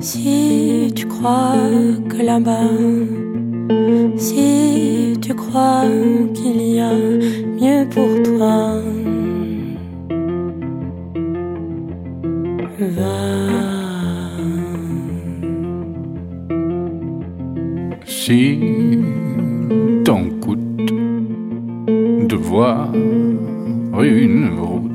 Si tu crois que là-bas, si tu crois qu'il y a mieux pour toi, va. Si t'en coûte de voir une route